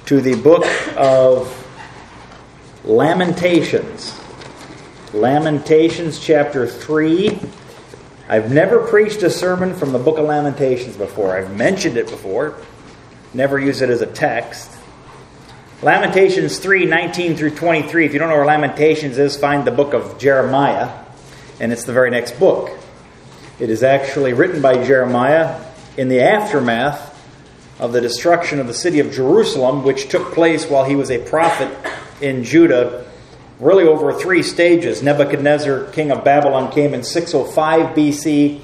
to the book of Lamentations. Lamentations chapter 3. I've never preached a sermon from the book of Lamentations before. I've mentioned it before. Never used it as a text. Lamentations 3, 19 through 23. If you don't know where Lamentations is, find the book of Jeremiah. And it's the very next book. It is actually written by Jeremiah in the aftermath of the destruction of the city of Jerusalem, which took place while he was a prophet in Judah, really over 3 stages. Nebuchadnezzar, king of Babylon, came in 605 BC,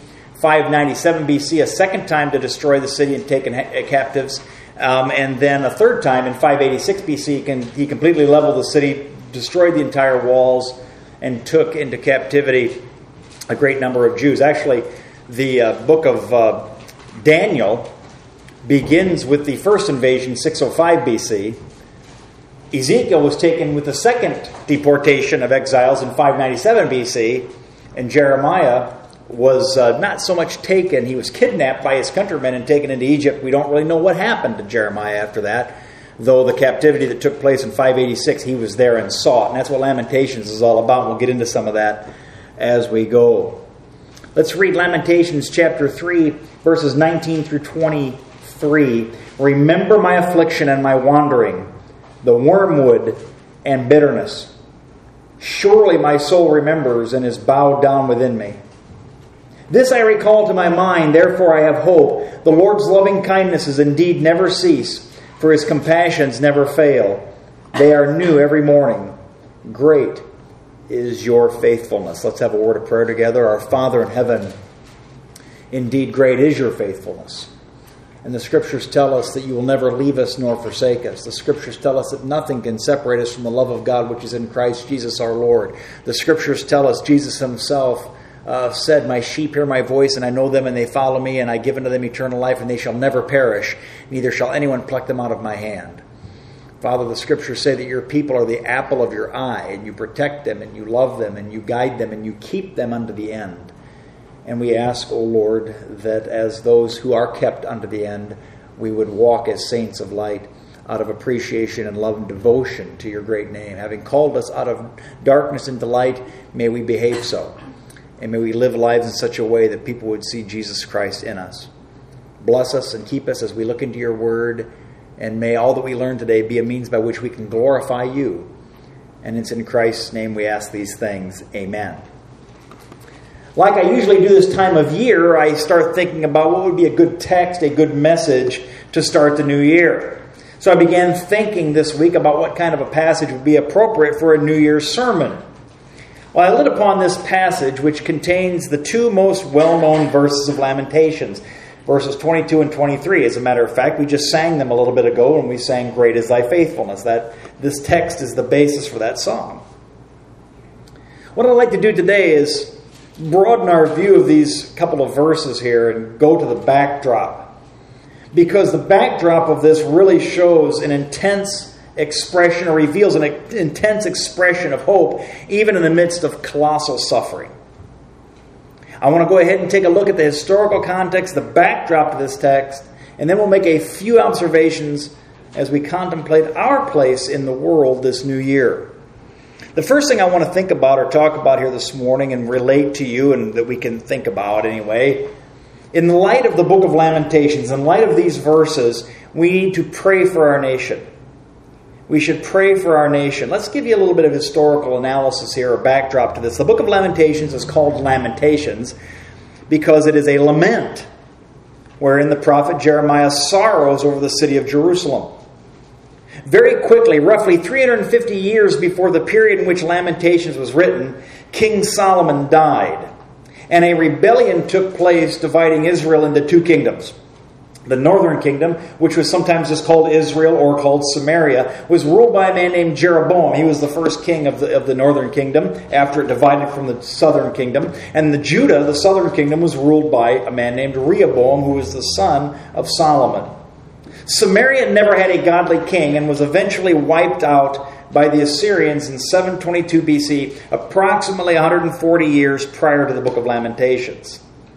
597 BC, a second time to destroy the city and take captives. And then a third time in 586 BC, he completely leveled the city, destroyed the entire walls, and took into captivity a great number of Jews. Actually, the book of Daniel begins with the first invasion, 605 BC. Ezekiel was taken with the second deportation of exiles in 597 BC. And Jeremiah was not so much taken. He was kidnapped by his countrymen and taken into Egypt. We don't really know what happened to Jeremiah after that. Though the captivity that took place in 586, he was there and saw it. And that's what Lamentations is all about. We'll get into some of that as we go. Let's read Lamentations chapter 3, verses 19 through 23. Remember my affliction and my wandering, the wormwood and bitterness. Surely my soul remembers and is bowed down within me. This I recall to my mind, therefore I have hope. The Lord's loving kindnesses indeed never cease, for his compassions never fail. They are new every morning. Great is your faithfulness. Let's have a word of prayer together. Our Father in heaven, indeed great is your faithfulness. And the Scriptures tell us that you will never leave us nor forsake us. The Scriptures tell us that nothing can separate us from the love of God which is in Christ Jesus our Lord. The Scriptures tell us Jesus himself said, my sheep hear my voice, and I know them, and they follow me, and I give unto them eternal life, and they shall never perish, neither shall anyone pluck them out of my hand. Father, the Scriptures say that your people are the apple of your eye, and you protect them, and you love them, and you guide them, and you keep them unto the end. And we ask, O Lord, that as those who are kept unto the end, we would walk as saints of light out of appreciation and love and devotion to your great name. Having called us out of darkness into light, may we behave so. And may we live lives in such a way that people would see Jesus Christ in us. Bless us and keep us as we look into your word. And may all that we learn today be a means by which we can glorify you. And it's in Christ's name we ask these things. Amen. Like I usually do this time of year, I start thinking about what would be a good text, a good message to start the new year. So I began thinking this week about what kind of a passage would be appropriate for a New Year's sermon. Well, I lit upon this passage, which contains the 2 most well-known verses of Lamentations, verses 22 and 23. As a matter of fact, we just sang them a little bit ago when we sang Great is Thy Faithfulness. This text is the basis for that song. What I'd like to do today is broaden our view of these couple of verses here and go to the backdrop. Because the backdrop of this really shows an intense expression, or reveals an intense expression of hope, even in the midst of colossal suffering. I want to go ahead and take a look at the historical context, the backdrop to this text, and then we'll make a few observations as we contemplate our place in the world this new year. The first thing I want to think about or talk about here this morning and relate to you, and that we can think about anyway, in the light of the book of Lamentations, in light of these verses, we need to pray for our nation. We should pray for our nation. Let's give you a little bit of historical analysis here, or backdrop to this. The book of Lamentations is called Lamentations because it is a lament wherein the prophet Jeremiah sorrows over the city of Jerusalem. Very quickly, roughly 350 years before the period in which Lamentations was written, King Solomon died, and a rebellion took place dividing Israel into 2 kingdoms. The northern kingdom, which was sometimes just called Israel or called Samaria, was ruled by a man named Jeroboam. He was the first king of the northern kingdom after it divided from the southern kingdom. And Judah, the southern kingdom, was ruled by a man named Rehoboam, who was the son of Solomon. Samaria never had a godly king and was eventually wiped out by the Assyrians in 722 BC, approximately 140 years prior to the book of Lamentations.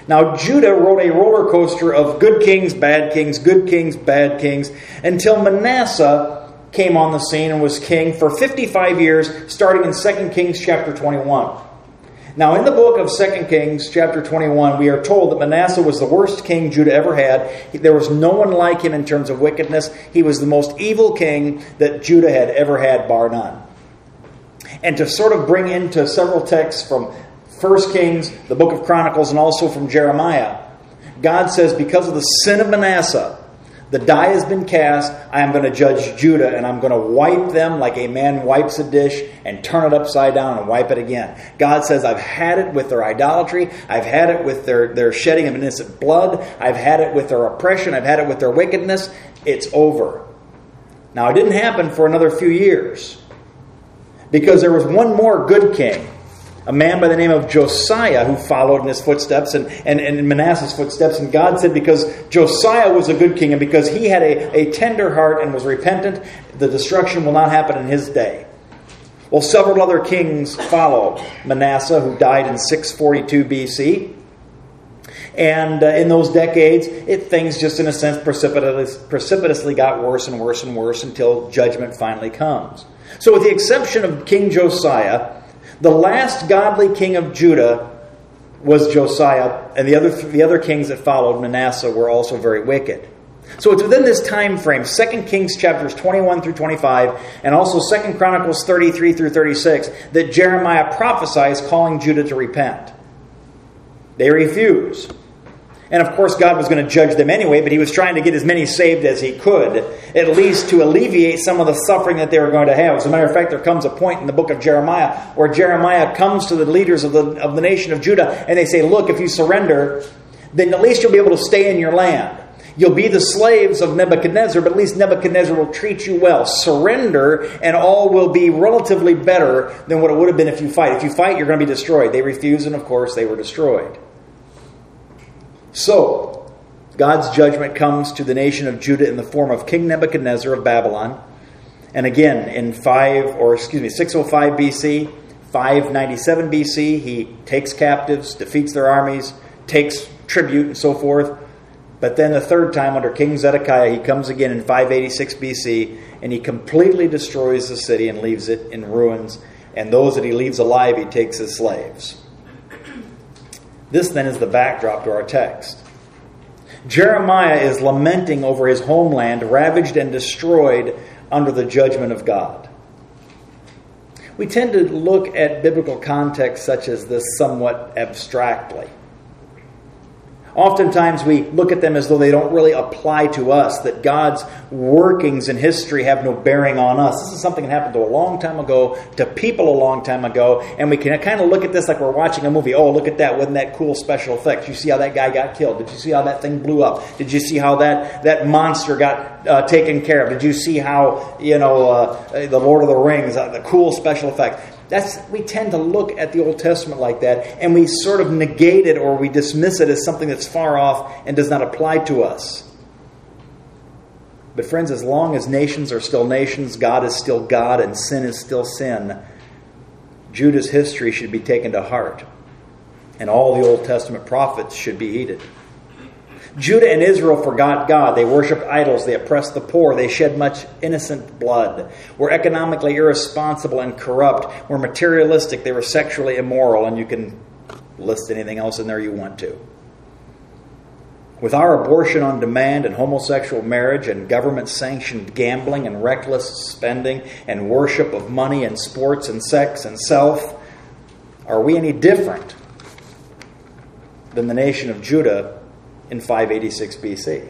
Now, Judah rode a roller coaster of good kings, bad kings, good kings, bad kings, until Manasseh came on the scene and was king for 55 years, starting in 2 Kings chapter 21. Now, in the book of 2 Kings chapter 21, we are told that Manasseh was the worst king Judah ever had. There was no one like him in terms of wickedness. He was the most evil king that Judah had ever had, bar none. And to sort of bring into several texts from 1 Kings, the book of Chronicles, and also from Jeremiah, God says, because of the sin of Manasseh, the die has been cast. I am going to judge Judah, and I'm going to wipe them like a man wipes a dish and turn it upside down and wipe it again. God says, I've had it with their idolatry. I've had it with their shedding of innocent blood. I've had it with their oppression. I've had it with their wickedness. It's over. Now, it didn't happen for another few years, because there was one more good king, a man by the name of Josiah, who followed in his footsteps and in Manasseh's footsteps. And God said, because Josiah was a good king and because he had a tender heart and was repentant, the destruction will not happen in his day. Well, several other kings followed Manasseh, who died in 642 BC. And in those decades, things just in a sense precipitously got worse and worse and worse until judgment finally comes. So with the exception of King Josiah, the last godly king of Judah was Josiah, and the other kings that followed Manasseh were also very wicked. So it's within this time frame, 2 Kings chapters 21 through 25, and also 2 Chronicles 33 through 36, that Jeremiah prophesies calling Judah to repent. They refuse. And of course, God was going to judge them anyway, but he was trying to get as many saved as he could, at least to alleviate some of the suffering that they were going to have. As a matter of fact, there comes a point in the book of Jeremiah where Jeremiah comes to the leaders of the nation of Judah, and they say, look, if you surrender, then at least you'll be able to stay in your land. You'll be the slaves of Nebuchadnezzar, but at least Nebuchadnezzar will treat you well. Surrender, and all will be relatively better than what it would have been if you fight. If you fight, you're going to be destroyed. They refused, and of course, they were destroyed. So, God's judgment comes to the nation of Judah in the form of King Nebuchadnezzar of Babylon. And again, in 605 BC, 597 BC, he takes captives, defeats their armies, takes tribute, and so forth. But then the third time, under King Zedekiah, he comes again in 586 BC, and he completely destroys the city and leaves it in ruins. And those that he leaves alive, he takes as slaves. This then is the backdrop to our text. Jeremiah is lamenting over his homeland, ravaged and destroyed under the judgment of God. We tend to look at biblical contexts such as this somewhat abstractly. Oftentimes we look at them as though they don't really apply to us, that God's workings in history have no bearing on us. This is something that happened a long time ago, to people a long time ago, and we can kind of look at this like we're watching a movie. Oh, look at that. Wasn't that cool special effects? You see how that guy got killed? Did you see how that thing blew up? Did you see how that monster got taken care of? Did you see how, the Lord of the Rings, the cool special effects? We tend to look at the Old Testament like that, and we sort of negate it or we dismiss it as something that's far off and does not apply to us. But friends, as long as nations are still nations, God is still God, and sin is still sin, Judah's history should be taken to heart, and all the Old Testament prophets should be heeded. Judah and Israel forgot God. They worshipped idols. They oppressed the poor. They shed much innocent blood. Were economically irresponsible and corrupt. Were materialistic. They were sexually immoral. And you can list anything else in there you want to. With our abortion on demand and homosexual marriage and government-sanctioned gambling and reckless spending and worship of money and sports and sex and self, are we any different than the nation of Judah in 586 BC?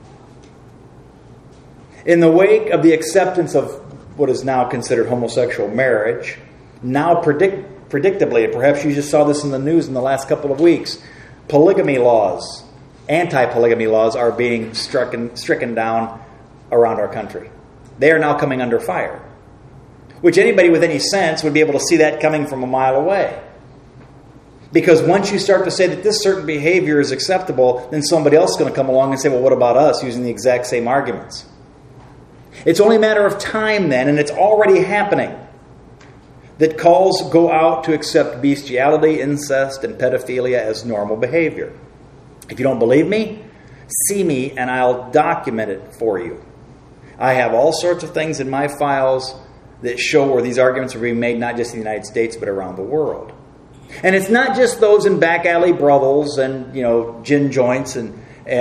In the wake of the acceptance of what is now considered homosexual marriage, now predictably, and perhaps you just saw this in the news in the last couple of weeks, polygamy laws, anti-polygamy laws are being stricken down around our country. They are now coming under fire, which anybody with any sense would be able to see that coming from a mile away. Because once you start to say that this certain behavior is acceptable, then somebody else is going to come along and say, well, what about us, using the exact same arguments? It's only a matter of time then, and it's already happening, that calls go out to accept bestiality, incest, and pedophilia as normal behavior. If you don't believe me, see me and I'll document it for you. I have all sorts of things in my files that show where these arguments are being made, not just in the United States, but around the world. And it's not just those in back alley brothels and, gin joints and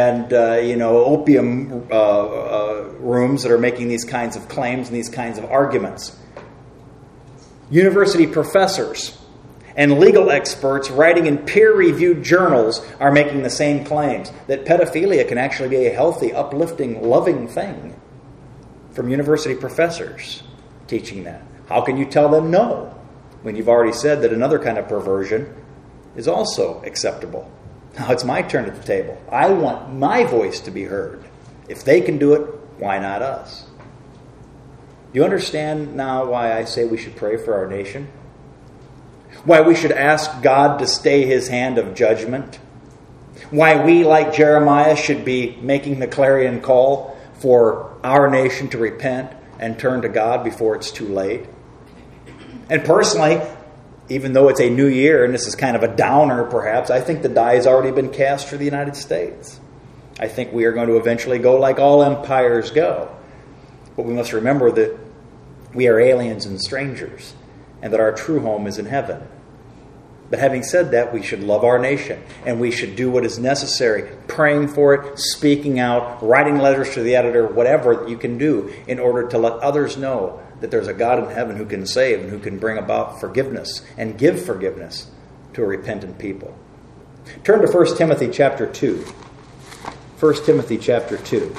opium rooms that are making these kinds of claims and these kinds of arguments. University professors and legal experts writing in peer-reviewed journals are making the same claims, that pedophilia can actually be a healthy, uplifting, loving thing, from university professors teaching that. How can you tell them no when you've already said that another kind of perversion is also acceptable? Now it's my turn at the table. I want my voice to be heard. If they can do it, why not us? You understand now why I say we should pray for our nation? Why we should ask God to stay his hand of judgment? Why we, like Jeremiah, should be making the clarion call for our nation to repent and turn to God before it's too late? And personally, even though it's a new year and this is kind of a downer perhaps, I think the die has already been cast for the United States. I think we are going to eventually go like all empires go. But we must remember that we are aliens and strangers, and that our true home is in heaven. But having said that, we should love our nation, and we should do what is necessary, praying for it, speaking out, writing letters to the editor, whatever you can do in order to let others know that there's a God in heaven who can save and who can bring about forgiveness and give forgiveness to a repentant people. Turn to 1 Timothy chapter 2. 1 Timothy chapter 2.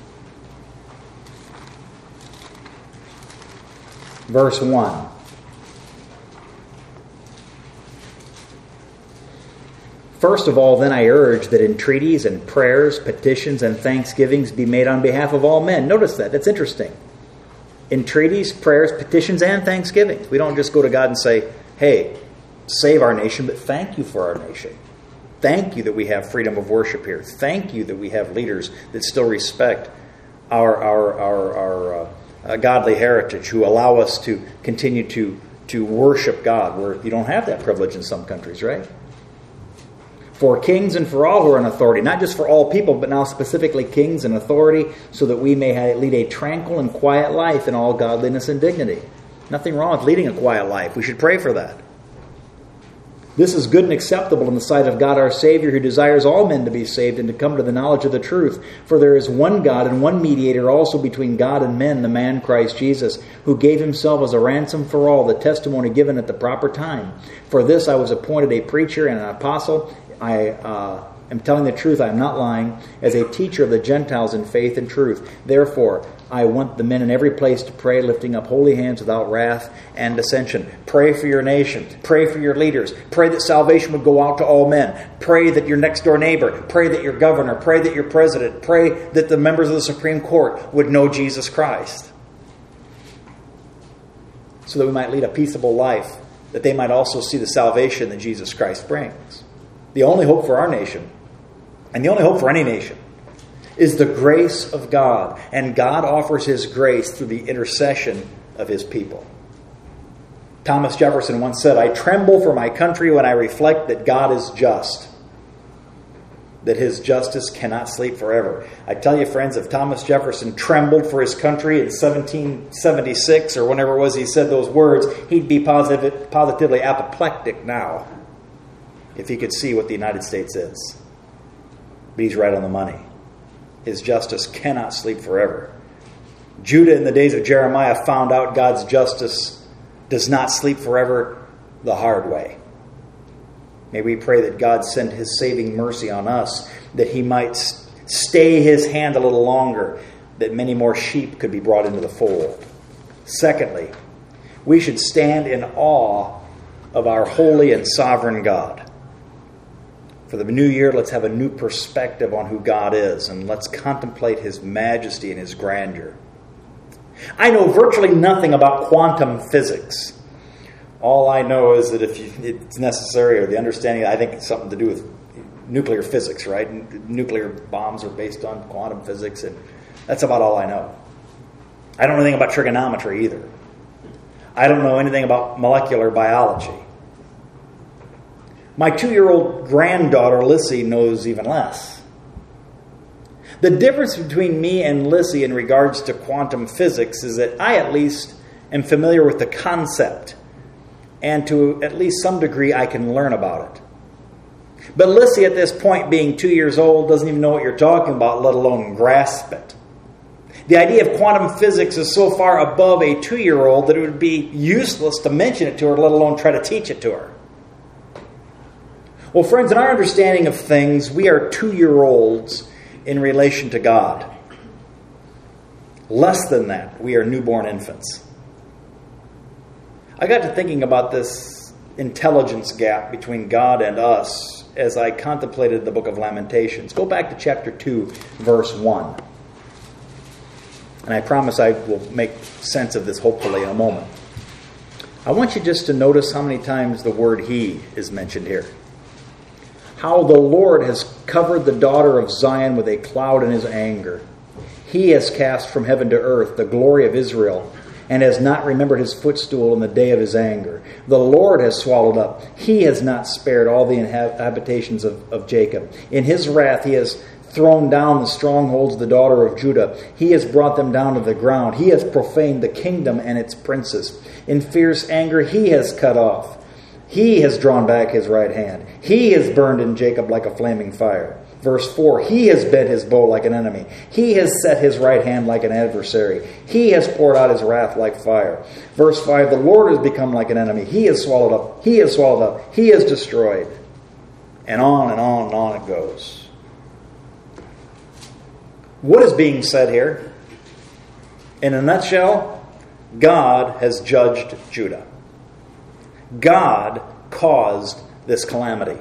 Verse 1. First of all, then I urge that entreaties and prayers, petitions and thanksgivings be made on behalf of all men. Notice that. That's interesting. Entreaties, prayers, petitions, and thanksgivings. We don't just go to God and say, hey, save our nation, but thank you for our nation. Thank you that we have freedom of worship here. Thank you that we have leaders that still respect our godly heritage, who allow us to continue to worship God, where you don't have that privilege in some countries, right? For kings and for all who are in authority, not just for all people, but now specifically kings and authority, so that we may lead a tranquil and quiet life in all godliness and dignity. Nothing wrong with leading a quiet life. We should pray for that. This is good and acceptable in the sight of God our Savior, who desires all men to be saved and to come to the knowledge of the truth. For there is one God and one mediator also between God and men, the man Christ Jesus, who gave himself as a ransom for all, the testimony given at the proper time. For this I was appointed a preacher and an apostle. I am telling the truth, I am not lying, as a teacher of the Gentiles in faith and truth. Therefore, I want the men in every place to pray, lifting up holy hands without wrath and dissension. Pray for your nation. Pray for your leaders. Pray that salvation would go out to all men. Pray that your next door neighbor, pray that your governor, pray that your president, pray that the members of the Supreme Court would know Jesus Christ, so that we might lead a peaceable life, that they might also see the salvation that Jesus Christ brings. The only hope for our nation, and the only hope for any nation, is the grace of God. And God offers his grace through the intercession of his people. Thomas Jefferson once said, I tremble for my country when I reflect that God is just, that his justice cannot sleep forever. I tell you, friends, if Thomas Jefferson trembled for his country in 1776, or whenever it was he said those words, he'd be positively apoplectic now, if he could see what the United States is. But he's right on the money. His justice cannot sleep forever. Judah in the days of Jeremiah found out God's justice does not sleep forever the hard way. May we pray that God send his saving mercy on us, that he might stay his hand a little longer, that many more sheep could be brought into the fold. Secondly, we should stand in awe of our holy and sovereign God. For the new year, let's have a new perspective on who God is, and let's contemplate his majesty and his grandeur. I know virtually nothing about quantum physics. All I know is that if it's necessary, or the understanding, I think it's something to do with nuclear physics, right? Nuclear bombs are based on quantum physics, and that's about all I know. I don't know anything about trigonometry either. I don't know anything about molecular biology. My 2-year-old granddaughter, Lissy, knows even less. The difference between me and Lissy in regards to quantum physics is that I at least am familiar with the concept, and to at least some degree I can learn about it. But Lissy at this point, being 2 years old, doesn't even know what you're talking about, let alone grasp it. The idea of quantum physics is so far above a 2-year-old that it would be useless to mention it to her, let alone try to teach it to her. Well, friends, in our understanding of things, we are 2-year-olds in relation to God. Less than that, we are newborn infants. I got to thinking about this intelligence gap between God and us as I contemplated the book of Lamentations. Go back to chapter 2, verse 1. And I promise I will make sense of this hopefully in a moment. I want you just to notice how many times the word he is mentioned here. How the Lord has covered the daughter of Zion with a cloud in his anger. He has cast from heaven to earth the glory of Israel, and has not remembered his footstool in the day of his anger. The Lord has swallowed up. He has not spared all the habitations of Jacob. In his wrath he has thrown down the strongholds of the daughter of Judah. He has brought them down to the ground. He has profaned the kingdom and its princes. In fierce anger he has cut off. He has drawn back his right hand. He has burned in Jacob like a flaming fire. Verse 4, he has bent his bow like an enemy. He has set his right hand like an adversary. He has poured out his wrath like fire. Verse 5, the Lord has become like an enemy. He has swallowed up. He has swallowed up. He has destroyed. And on and on and on it goes. What is being said here? In a nutshell, God has judged Judah. God caused this calamity.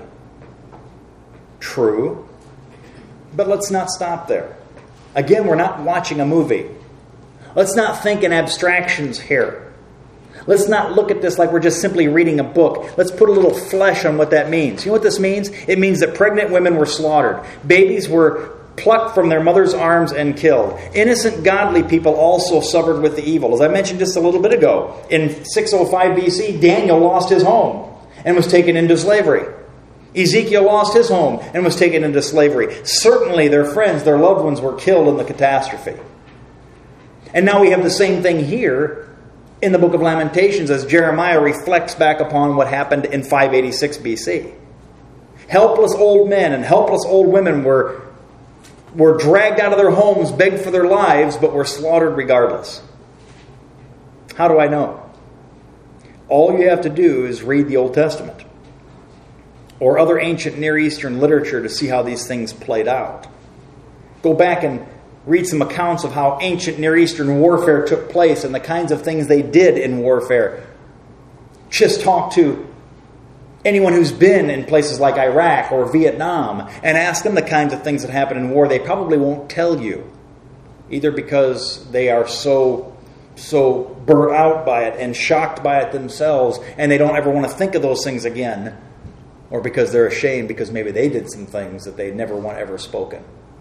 True. But let's not stop there. Again, we're not watching a movie. Let's not think in abstractions here. Let's not look at this like we're just simply reading a book. Let's put a little flesh on what that means. You know what this means? It means that pregnant women were slaughtered. Babies were plucked from their mother's arms and killed. Innocent, godly people also suffered with the evil. As I mentioned just a little bit ago, in 605 BC, Daniel lost his home and was taken into slavery. Ezekiel lost his home and was taken into slavery. Certainly their friends, their loved ones were killed in the catastrophe. And now we have the same thing here in the book of Lamentations as Jeremiah reflects back upon what happened in 586 BC. Helpless old men and helpless old women were dragged out of their homes, begged for their lives, but were slaughtered regardless. How do I know? All you have to do is read the Old Testament or other ancient Near Eastern literature to see how these things played out. Go back and read some accounts of how ancient Near Eastern warfare took place and the kinds of things they did in warfare. Just talk to anyone who's been in places like Iraq or Vietnam and ask them the kinds of things that happen in war. They probably won't tell you, either because they are so burnt out by it and shocked by it themselves and they don't ever want to think of those things again, or because they're ashamed because maybe they did some things that they never want ever spoken.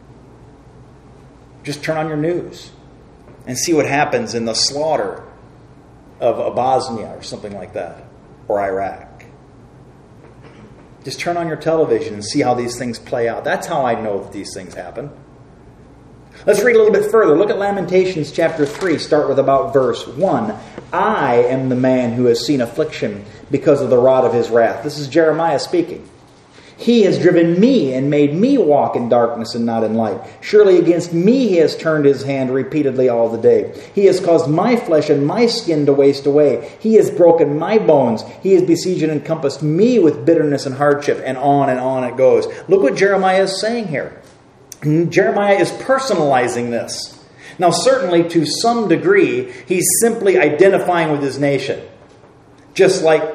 Just turn on your news and see what happens in the slaughter of Bosnia or something like that, or Iraq. Just turn on your television and see how these things play out. That's how I know that these things happen. Let's read a little bit further. Look at Lamentations chapter 3. Start with about verse 1. I am the man who has seen affliction because of the rod of his wrath. This is Jeremiah speaking. He has driven me and made me walk in darkness and not in light. Surely against me he has turned his hand repeatedly all the day. He has caused my flesh and my skin to waste away. He has broken my bones. He has besieged and encompassed me with bitterness and hardship. And on it goes. Look what Jeremiah is saying here. Jeremiah is personalizing this. Now, certainly to some degree, he's simply identifying with his nation. Just like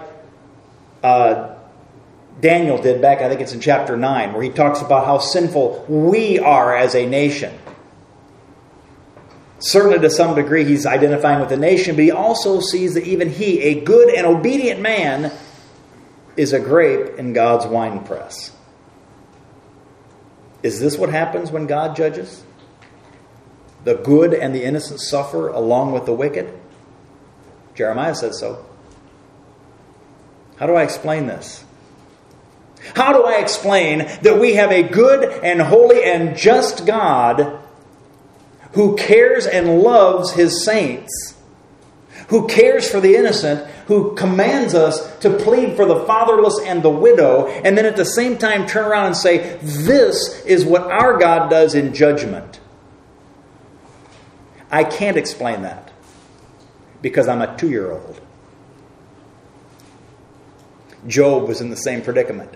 Daniel did back, I think it's in chapter 9, where he talks about how sinful we are as a nation. Certainly to some degree he's identifying with the nation, but he also sees that even he, a good and obedient man, is a grape in God's winepress. Is this what happens when God judges? The good and the innocent suffer along with the wicked? Jeremiah says so. How do I explain this? How do I explain that we have a good and holy and just God who cares and loves His saints, who cares for the innocent, who commands us to plead for the fatherless and the widow, and then at the same time turn around and say, this is what our God does in judgment? I can't explain that because I'm a 2-year-old. Job was in the same predicament.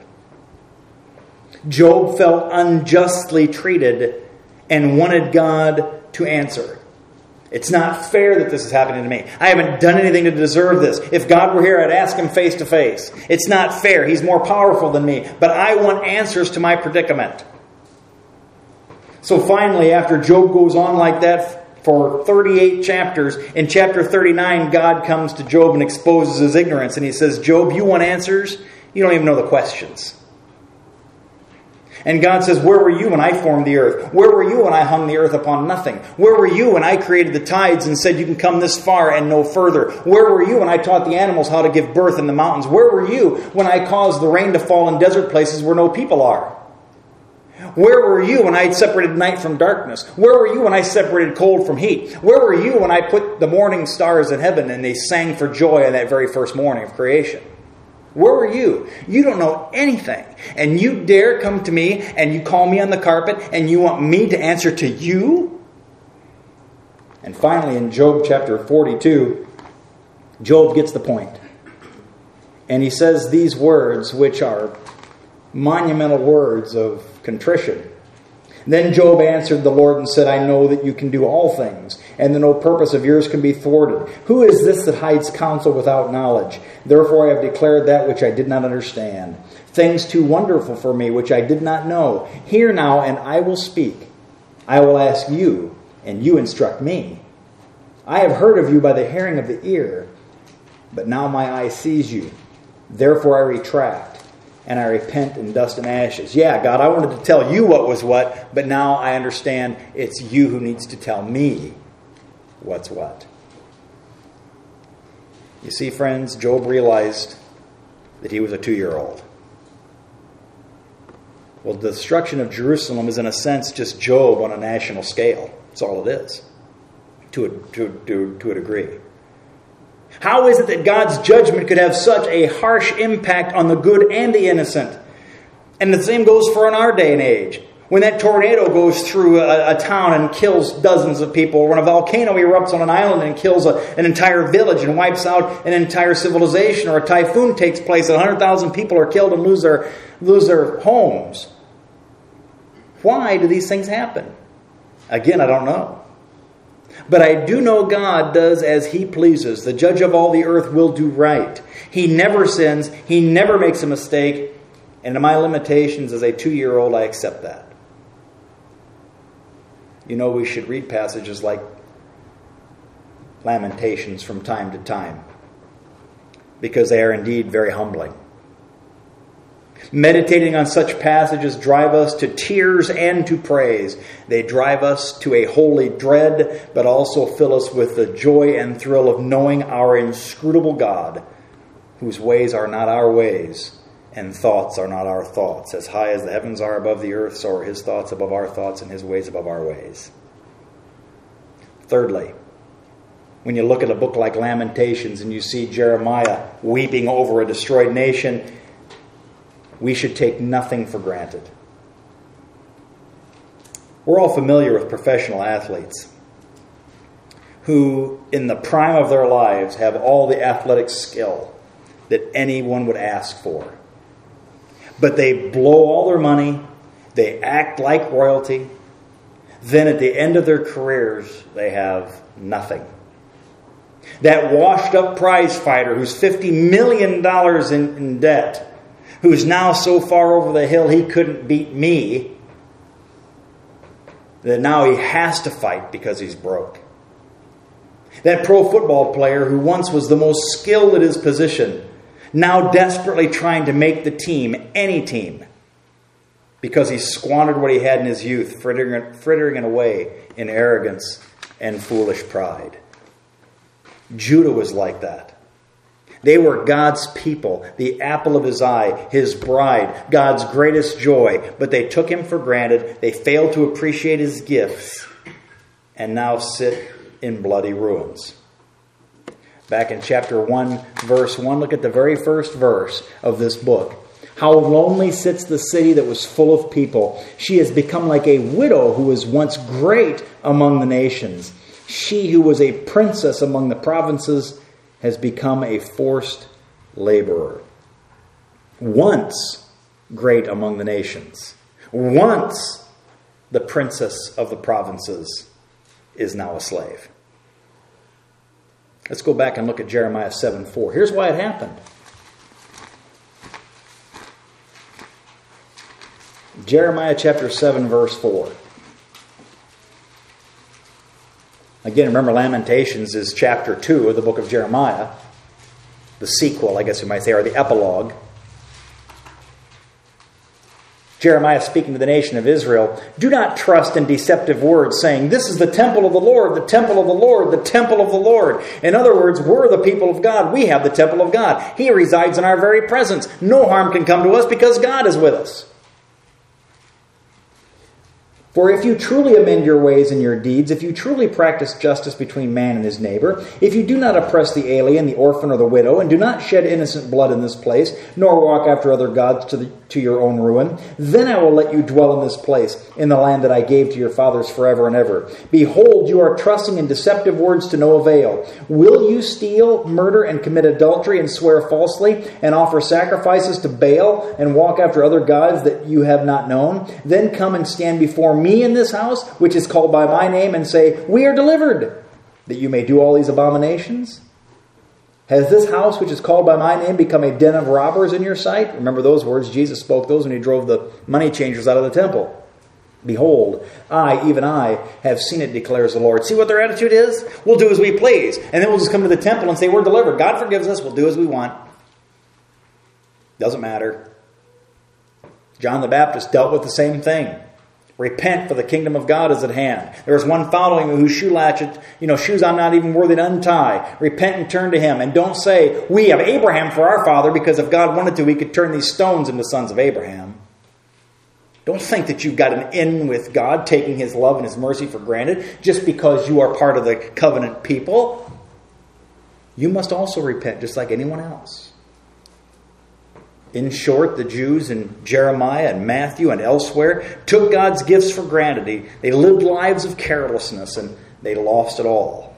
Job felt unjustly treated and wanted God to answer. It's not fair that this is happening to me. I haven't done anything to deserve this. If God were here, I'd ask Him face to face. It's not fair. He's more powerful than me. But I want answers to my predicament. So finally, after Job goes on like that for 38 chapters, in chapter 39, God comes to Job and exposes his ignorance. And He says, Job, you want answers? You don't even know the questions. And God says, where were you when I formed the earth? Where were you when I hung the earth upon nothing? Where were you when I created the tides and said you can come this far and no further? Where were you when I taught the animals how to give birth in the mountains? Where were you when I caused the rain to fall in desert places where no people are? Where were you when I separated night from darkness? Where were you when I separated cold from heat? Where were you when I put the morning stars in heaven and they sang for joy on that very first morning of creation? Where were you? You don't know anything. And you dare come to me and you call me on the carpet and you want me to answer to you? And finally, in Job chapter 42, Job gets the point. And he says these words, which are monumental words of contrition. Then Job answered the Lord and said, I know that you can do all things, and that no purpose of yours can be thwarted. Who is this that hides counsel without knowledge? Therefore I have declared that which I did not understand, things too wonderful for me, which I did not know. Hear now, and I will speak. I will ask you, and you instruct me. I have heard of you by the hearing of the ear, but now my eye sees you. Therefore I retract. And I repent in dust and ashes. Yeah, God, I wanted to tell you what was what, but now I understand it's you who needs to tell me what's what. You see, friends, Job realized that he was a 2-year-old. Well, the destruction of Jerusalem is in a sense just Job on a national scale. That's all it is, to a degree. How is it that God's judgment could have such a harsh impact on the good and the innocent? And the same goes for in our day and age. When that tornado goes through a town and kills dozens of people, or when a volcano erupts on an island and kills an entire village and wipes out an entire civilization, or a typhoon takes place and 100,000 people are killed and lose their homes. Why do these things happen? Again, I don't know. But I do know God does as He pleases. The judge of all the earth will do right. He never sins. He never makes a mistake. And in my limitations as a 2-year-old, I accept that. You know, we should read passages like Lamentations from time to time, because they are indeed very humbling. Meditating on such passages drive us to tears and to praise. They drive us to a holy dread, but also fill us with the joy and thrill of knowing our inscrutable God, whose ways are not our ways, and thoughts are not our thoughts. As high as the heavens are above the earth, so are His thoughts above our thoughts, and His ways above our ways. Thirdly, when you look at a book like Lamentations and you see Jeremiah weeping over a destroyed nation, we should take nothing for granted. We're all familiar with professional athletes who, in the prime of their lives, have all the athletic skill that anyone would ask for. But they blow all their money, they act like royalty, then at the end of their careers, they have nothing. That washed-up prize fighter who's $50 million in debt, who's now so far over the hill he couldn't beat me, that now he has to fight because he's broke. That pro football player who once was the most skilled at his position, now desperately trying to make the team, any team, because he squandered what he had in his youth, frittering it away in arrogance and foolish pride. Judah was like that. They were God's people, the apple of his eye, his bride, God's greatest joy. But they took him for granted. They failed to appreciate his gifts and now sit in bloody ruins. Back in chapter 1, verse 1, look at the very first verse of this book. How lonely sits the city that was full of people. She has become like a widow who was once great among the nations. She who was a princess among the provinces has become a forced laborer. Once great among the nations, once the princess of the provinces is now a slave. Let's go back and look at Jeremiah 7:4. Here's why it happened. Jeremiah chapter 7, verse 4. Again, remember, Lamentations is chapter 2 of the book of Jeremiah. The sequel, I guess you might say, or the epilogue. Jeremiah speaking to the nation of Israel, do not trust in deceptive words, saying, this is the temple of the Lord, the temple of the Lord, the temple of the Lord. In other words, we're the people of God. We have the temple of God. He resides in our very presence. No harm can come to us because God is with us. For if you truly amend your ways and your deeds, if you truly practice justice between man and his neighbor, if you do not oppress the alien, the orphan, or the widow, and do not shed innocent blood in this place, nor walk after other gods to your own ruin, then I will let you dwell in this place, in the land that I gave to your fathers forever and ever. Behold, you are trusting in deceptive words to no avail. Will you steal, murder, and commit adultery, and swear falsely, and offer sacrifices to Baal, and walk after other gods that you have not known? Then come and stand before me in this house, which is called by my name, and say, we are delivered, that you may do all these abominations? Has this house, which is called by my name, become a den of robbers in your sight? Remember those words. Jesus spoke those when he drove the money changers out of the temple. Behold, I, even I, have seen it, declares the Lord. See what their attitude is? We'll do as we please. And then we'll just come to the temple and say, we're delivered. God forgives us. We'll do as we want. Doesn't matter. John the Baptist dealt with the same thing. Repent, for the kingdom of God is at hand. There is one following me whose shoe latchet, shoes I'm not even worthy to untie. Repent and turn to him. And don't say, we have Abraham for our father, because if God wanted to, he could turn these stones into sons of Abraham. Don't think that you've got an in with God, taking his love and his mercy for granted, just because you are part of the covenant people. You must also repent, just like anyone else. In short, the Jews in Jeremiah and Matthew and elsewhere took God's gifts for granted. They lived lives of carelessness, and they lost it all.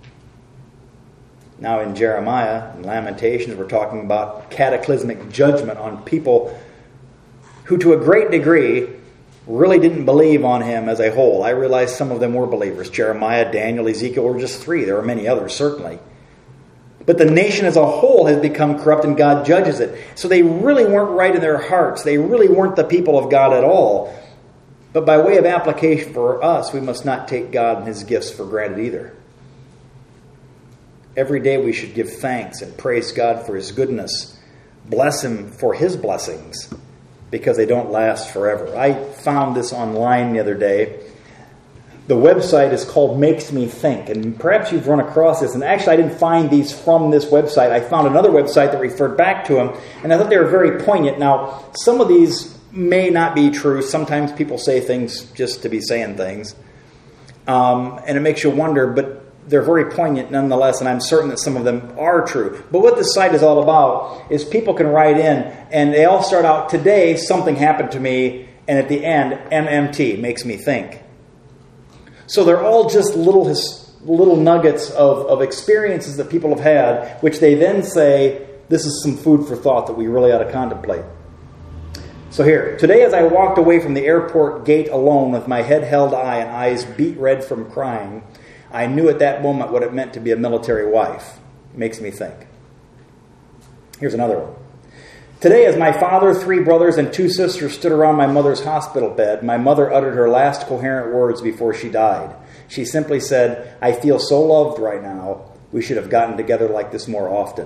Now in Jeremiah and Lamentations, we're talking about cataclysmic judgment on people who to a great degree really didn't believe on him as a whole. I realize some of them were believers. Jeremiah, Daniel, Ezekiel were just three. There were many others, certainly. But the nation as a whole has become corrupt, and God judges it. So they really weren't right in their hearts. They really weren't the people of God at all. But by way of application for us, we must not take God and his gifts for granted either. Every day we should give thanks and praise God for his goodness. Bless him for his blessings, because they don't last forever. I found this online the other day. The website is called Makes Me Think, and perhaps you've run across this. And actually, I didn't find these from this website. I found another website that referred back to them, and I thought they were very poignant. Now, some of these may not be true. Sometimes people say things just to be saying things, and it makes you wonder, but they're very poignant nonetheless, and I'm certain that some of them are true. But what this site is all about is people can write in, and they all start out, today something happened to me, and at the end, MMT, makes me think. So they're all just little nuggets of experiences that people have had, which they then say, this is some food for thought that we really ought to contemplate. So here, today as I walked away from the airport gate alone with my head held high and eyes beet red from crying, I knew at that moment what it meant to be a military wife. It makes me think. Here's another one. Today, as my father, 3 brothers, and 2 sisters stood around my mother's hospital bed, my mother uttered her last coherent words before she died. She simply said, I feel so loved right now. We should have gotten together like this more often.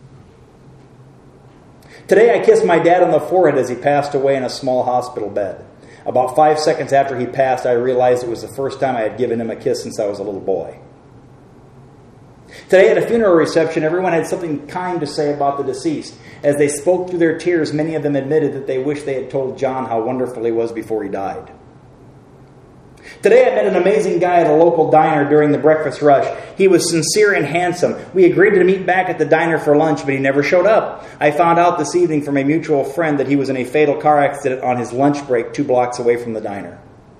Today, I kissed my dad on the forehead as he passed away in a small hospital bed. About 5 seconds after he passed, I realized it was the first time I had given him a kiss since I was a little boy. Today at a funeral reception, everyone had something kind to say about the deceased. As they spoke through their tears, many of them admitted that they wished they had told John how wonderful he was before he died. Today I met an amazing guy at a local diner during the breakfast rush. He was sincere and handsome. We agreed to meet back at the diner for lunch, but he never showed up. I found out this evening from a mutual friend that he was in a fatal car accident on his lunch break 2 blocks away from the diner.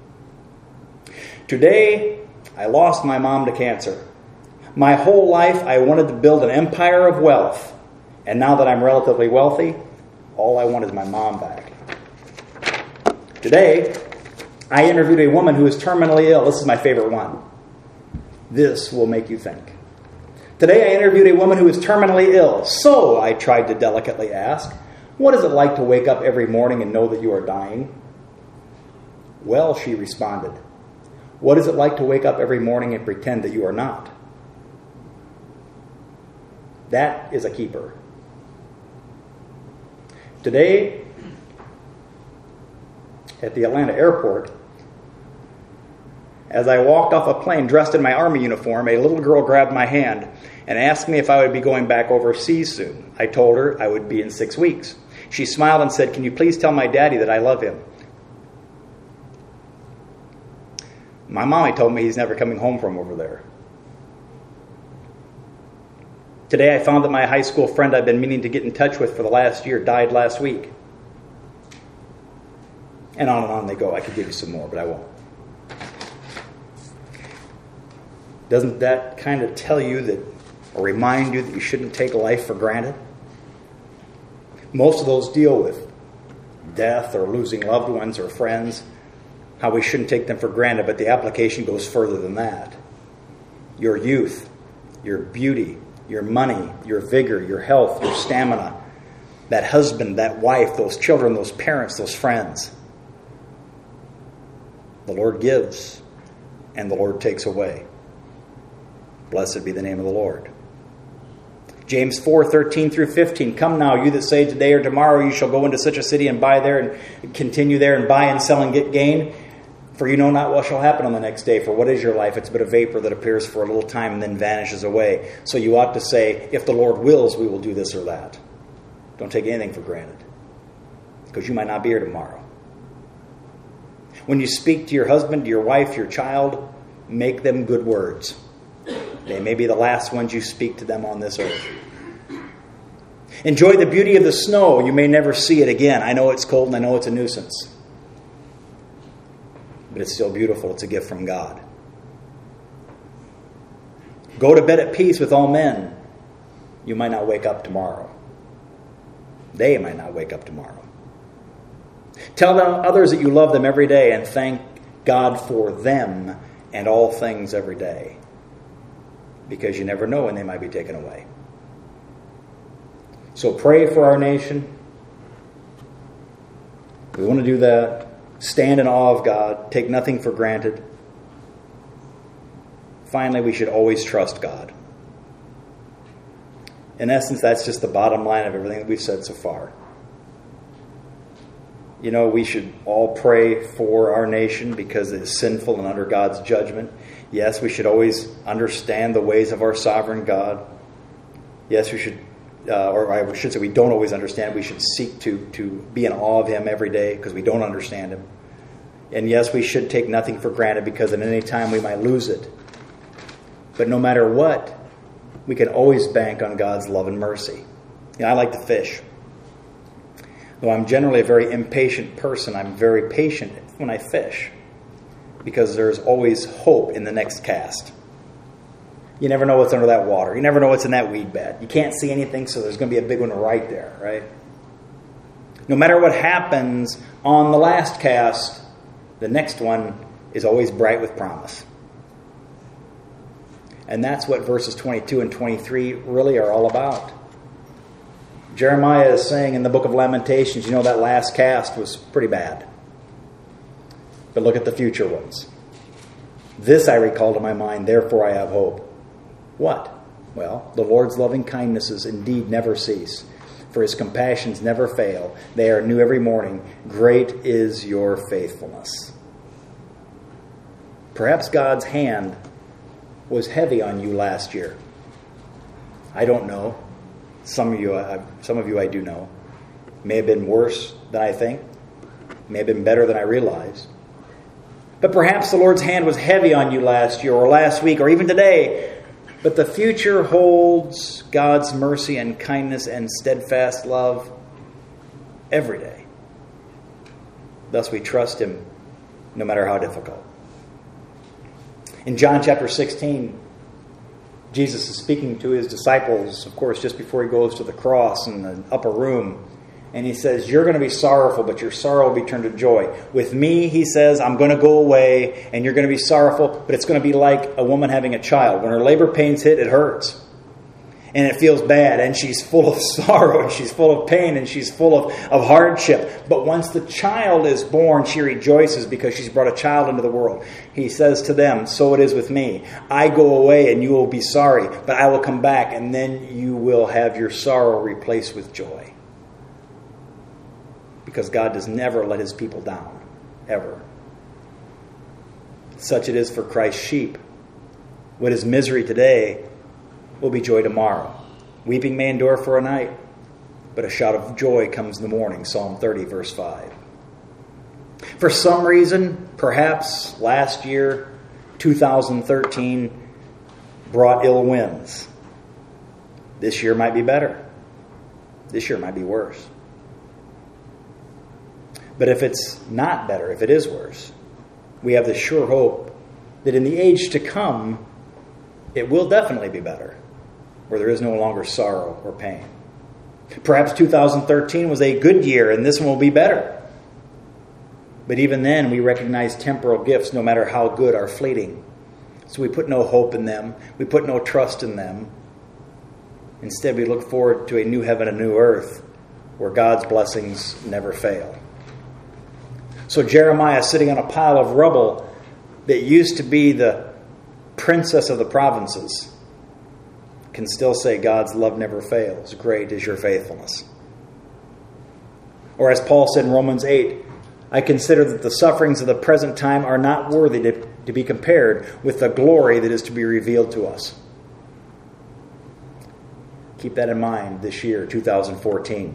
Today, I lost my mom to cancer. My whole life, I wanted to build an empire of wealth. And now that I'm relatively wealthy, all I want is my mom back. Today, I interviewed a woman who is terminally ill. This is my favorite one. This will make you think. Today, I interviewed a woman who is terminally ill. So, I tried to delicately ask, what is it like to wake up every morning and know that you are dying? Well, she responded, what is it like to wake up every morning and pretend that you are not? That is a keeper. Today, at the Atlanta airport, as I walked off a plane dressed in my Army uniform, a little girl grabbed my hand and asked me if I would be going back overseas soon. I told her I would be in 6 weeks. She smiled and said, can you please tell my daddy that I love him? My mommy told me he's never coming home from over there. Today I found that my high school friend I've been meaning to get in touch with for the last year died last week. And on they go. I could give you some more, but I won't. Doesn't that kind of tell you that, or remind you that you shouldn't take life for granted? Most of those deal with death or losing loved ones or friends, how we shouldn't take them for granted, but the application goes further than that. Your youth, your beauty, your money, your vigor, your health, your stamina, that husband, that wife, those children, those parents, those friends. The Lord gives, and the Lord takes away. Blessed be the name of the Lord. James 4:13 through 15. Come now, you that say today or tomorrow you shall go into such a city and buy there and continue there and buy and sell and get gain. For you know not what shall happen on the next day. For what is your life? It's but a vapor that appears for a little time and then vanishes away. So you ought to say, if the Lord wills, we will do this or that. Don't take anything for granted, because you might not be here tomorrow. When you speak to your husband, to your wife, your child, make them good words. They may be the last ones you speak to them on this earth. Enjoy the beauty of the snow. You may never see it again. I know it's cold and I know it's a nuisance. But it's still beautiful. It's a gift from God. Go to bed at peace with all men. You might not wake up tomorrow. They might not wake up tomorrow. Tell others that you love them every day and thank God for them and all things every day. Because you never know when they might be taken away. So pray for our nation. We want to do that. Stand in awe of God. Take nothing for granted. Finally, we should always trust God. In essence, that's just the bottom line of everything that we've said so far. You know, we should all pray for our nation because it is sinful and under God's judgment. Yes, we should always understand the ways of our sovereign God. Yes, we should, or I should say we don't always understand. We should seek to be in awe of Him every day because we don't understand Him. And yes, we should take nothing for granted because at any time we might lose it. But no matter what, we can always bank on God's love and mercy. You know, I like to fish. Though I'm generally a very impatient person, I'm very patient when I fish because there's always hope in the next cast. You never know what's under that water. You never know what's in that weed bed. You can't see anything, so there's going to be a big one right there, right? No matter what happens on the last cast, the next one is always bright with promise. And that's what verses 22 and 23 really are all about. Jeremiah is saying in the book of Lamentations, you know, that last cast was pretty bad. But look at the future ones. This I recall to my mind, therefore I have hope. What? Well, the Lord's loving kindnesses indeed never cease, for His compassions never fail. They are new every morning. Great is your faithfulness. Perhaps God's hand was heavy on you last year. I don't know. Some of you I do know. May have been worse than I think. May have been better than I realize. But perhaps the Lord's hand was heavy on you last year or last week or even today. But the future holds God's mercy and kindness and steadfast love every day. Thus we trust Him no matter how difficult. In John chapter 16, Jesus is speaking to His disciples, of course, just before He goes to the cross in the upper room. And He says, you're going to be sorrowful, but your sorrow will be turned to joy. With me, He says, I'm going to go away, and you're going to be sorrowful, but it's going to be like a woman having a child. When her labor pains hit, it hurts. And it feels bad, and she's full of sorrow, and she's full of pain, and she's full of hardship. But once the child is born, she rejoices because she's brought a child into the world. He says to them, so it is with me. I go away, and you will be sorry, but I will come back, and then you will have your sorrow replaced with joy. Because God does never let His people down, ever. Such it is for Christ's sheep. What is misery today will be joy tomorrow. Weeping may endure for a night, but a shout of joy comes in the morning. Psalm 30, verse 5. For some reason, perhaps last year, 2013, brought ill winds. This year might be better. This year might be worse. But if it's not better, if it is worse, we have the sure hope that in the age to come, it will definitely be better, where there is no longer sorrow or pain. Perhaps 2013 was a good year, and this one will be better. But even then, we recognize temporal gifts, no matter how good, are fleeting. So we put no hope in them. We put no trust in them. Instead, we look forward to a new heaven and new earth, where God's blessings never fail. So Jeremiah, sitting on a pile of rubble that used to be the princess of the provinces, can still say, God's love never fails. Great is your faithfulness. Or as Paul said in Romans 8, I consider that the sufferings of the present time are not worthy to be compared with the glory that is to be revealed to us. Keep that in mind this year, 2014.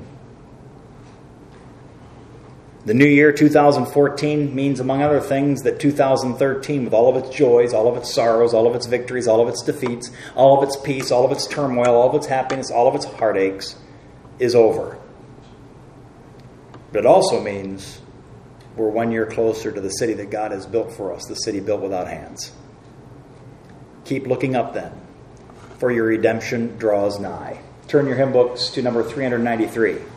The new year, 2014, means, among other things, that 2013, with all of its joys, all of its sorrows, all of its victories, all of its defeats, all of its peace, all of its turmoil, all of its happiness, all of its heartaches, is over. But it also means we're 1 year closer to the city that God has built for us, the city built without hands. Keep looking up then, for your redemption draws nigh. Turn your hymn books to number 393.